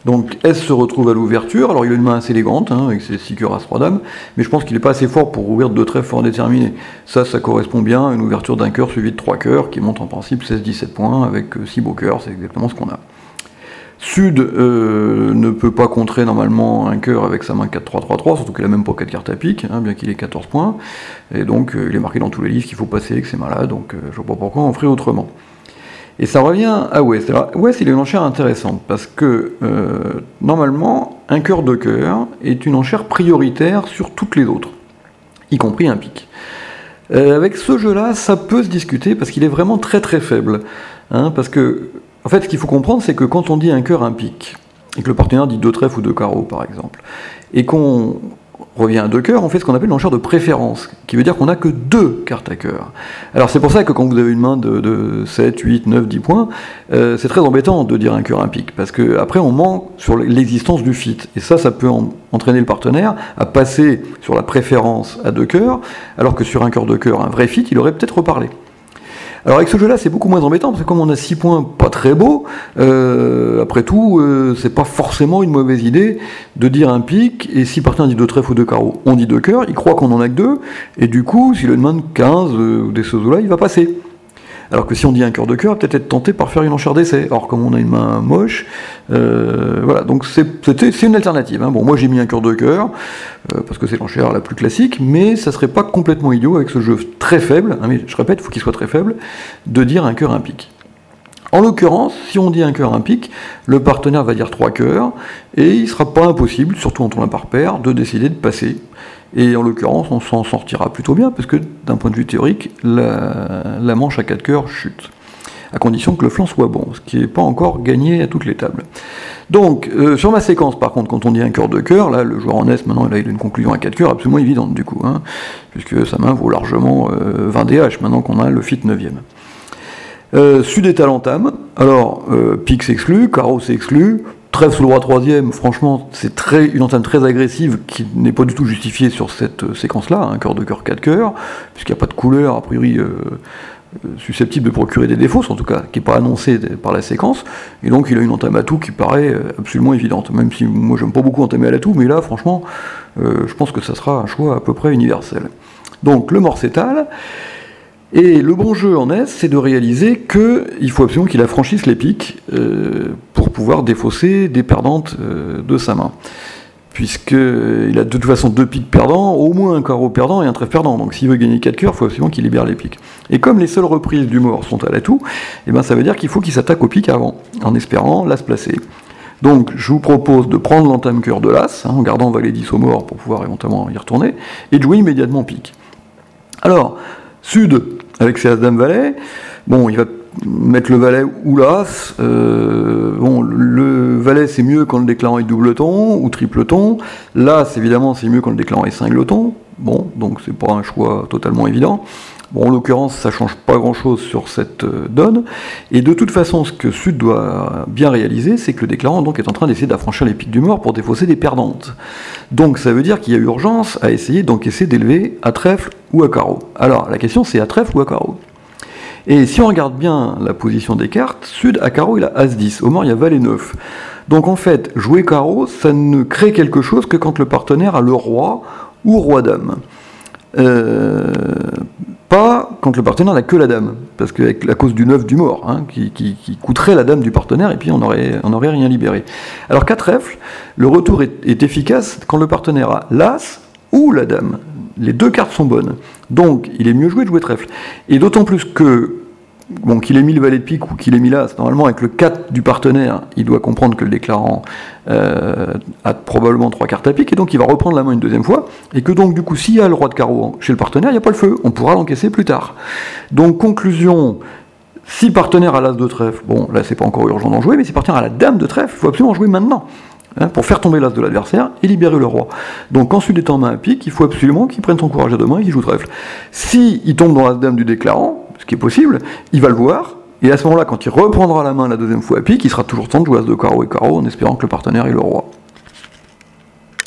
Donc S se retrouve à l'ouverture, alors il a une main assez élégante, avec ses 6 cœurs As 3 dames, mais je pense qu'il n'est pas assez fort pour ouvrir 2 trèfles fort déterminés. Ça correspond bien à une ouverture d'un cœur suivi de 3 cœurs, qui monte en principe 16-17 points, avec 6 beaux cœurs, c'est exactement ce qu'on a. Sud ne peut pas contrer normalement un cœur avec sa main 4-3-3-3, surtout qu'il n'a même pas 4 cartes à pique, bien qu'il ait 14 points, et donc il est marqué dans tous les livres qu'il faut passer avec ses mains-là, donc je vois pas pourquoi on ferait autrement. Et ça revient à Ouest. Alors Ouest, il a une enchère intéressante, parce que normalement, un cœur de cœur est une enchère prioritaire sur toutes les autres, y compris un pique. Avec ce jeu-là, ça peut se discuter, parce qu'il est vraiment très très faible, parce que en fait, ce qu'il faut comprendre, c'est que quand on dit un cœur, un pique, et que le partenaire dit 2 trèfles ou 2 carreaux, par exemple, et qu'on revient à 2 cœurs, on fait ce qu'on appelle une enchère de préférence, qui veut dire qu'on n'a que 2 cartes à cœur. Alors c'est pour ça que quand vous avez une main de 7, 8, 9, 10 points, c'est très embêtant de dire un cœur, un pique, parce qu'après on manque sur l'existence du fit, et ça peut entraîner le partenaire à passer sur la préférence à 2 cœurs, alors que sur un cœur de cœur, un vrai fit, il aurait peut-être reparlé. Alors avec ce jeu-là, c'est beaucoup moins embêtant, parce que comme on a 6 points pas très beaux, après tout, c'est pas forcément une mauvaise idée de dire un pique, et si partenaire dit 2 trèfles ou 2 carreaux, on dit 2 cœurs, il croit qu'on en a que 2, et du coup, s'il a une main de 15 ou des choses là, il va passer. Alors que si on dit un cœur de cœur, peut-être être tenté par faire une enchère d'essai. Or, comme on a une main moche, voilà, donc c'est une alternative. Bon, moi j'ai mis un cœur de cœur, parce que c'est l'enchère la plus classique, mais ça serait pas complètement idiot avec ce jeu très faible, mais je répète, il faut qu'il soit très faible, de dire un cœur, un pique. En l'occurrence, si on dit un cœur, un pique, le partenaire va dire 3 cœurs, et il sera pas impossible, surtout en tournant par paire, de décider de passer. Et en l'occurrence, on s'en sortira plutôt bien, parce que d'un point de vue théorique, la manche à 4 cœurs chute, à condition que le flanc soit bon, ce qui n'est pas encore gagné à toutes les tables. Donc, sur ma séquence, par contre, quand on dit un cœur de cœur, là, le joueur en S, maintenant, il a une conclusion à 4 cœurs absolument évidente, du coup, puisque sa main vaut largement 20 DH, maintenant qu'on a le fit 9e. Sud est à l'entame, alors, pique s'exclus, carreau s'exclut, trèfle sous le roi 3e, franchement, c'est une entame très agressive qui n'est pas du tout justifiée sur cette séquence-là, un cœur de cœur, 4 cœurs, puisqu'il n'y a pas de couleur, a priori, susceptible de procurer des défauts, en tout cas, qui n'est pas annoncé par la séquence, et donc il a une entame à tout qui paraît absolument évidente, même si moi j'aime pas beaucoup entamer à l'atout, mais là, franchement, je pense que ça sera un choix à peu près universel. Donc, le mort s'étale. Et le bon jeu en S, c'est de réaliser qu'il faut absolument qu'il affranchisse les piques pour pouvoir défausser des perdantes de sa main. Puisqu'il a de toute façon 2 piques perdants, au moins un carreau perdant et un trèfle perdant. Donc s'il veut gagner 4 cœurs, il faut absolument qu'il libère les piques. Et comme les seules reprises du mort sont à l'atout, ça veut dire qu'il faut qu'il s'attaque aux piques avant, en espérant l'as placer. Donc je vous propose de prendre l'entame cœur de l'as, en gardant valet 10 au mort pour pouvoir éventuellement y retourner, et de jouer immédiatement pique. Alors, Sud, avec ses As-Dame-Valet, bon, il va mettre le valet ou l'as. Le valet, c'est mieux quand le déclarant est double-ton ou triple-ton. L'as, évidemment, c'est mieux quand le déclarant est cingle-ton. Bon, donc c'est pas un choix totalement évident. Bon, en l'occurrence, ça change pas grand-chose sur cette donne. Et de toute façon, ce que Sud doit bien réaliser, c'est que le déclarant donc, est en train d'essayer d'affranchir les piques du mort pour défausser des perdantes. Donc ça veut dire qu'il y a urgence à essayer d'encaisser d'élever à trèfle ou à carreau. Alors, la question, c'est à trèfle ou à carreau. Et si on regarde bien la position des cartes, Sud à carreau, il a As-10. Au mort, il y a valet 9. Donc en fait, jouer carreau, ça ne crée quelque chose que quand le partenaire a le roi ou roi-dame. Pas quand le partenaire n'a que la dame, parce qu'avec la cause du 9 du mort, qui coûterait la dame du partenaire, et puis on n'aurait rien libéré. Alors qu'à trèfle, le retour est efficace quand le partenaire a l'as ou la dame. Les 2 cartes sont bonnes. Donc il est mieux joué de jouer trèfle. Et d'autant plus que, qu'il ait mis le valet de pique ou qu'il ait mis l'as, normalement avec le 4 du partenaire, il doit comprendre que le déclarant a probablement 3 cartes à pique, et donc il va reprendre la main une deuxième fois, et que donc du coup, s'il y a le roi de carreau chez le partenaire, il n'y a pas le feu, on pourra l'encaisser plus tard. Donc conclusion, si partenaire a l'as de trèfle, bon là c'est pas encore urgent d'en jouer, mais si partenaire a la dame de trèfle, il faut absolument jouer maintenant, pour faire tomber l'as de l'adversaire et libérer le roi. Donc quand Sud est en main à pique, il faut absolument qu'il prenne son courage à 2 mains et qu'il joue trèfle. Si il tombe dans l'as-dame du déclarant, ce qui est possible, il va le voir, et à ce moment-là, quand il reprendra la main la deuxième fois à pique, il sera toujours temps de jouer as de carreau et carreau en espérant que le partenaire ait le roi.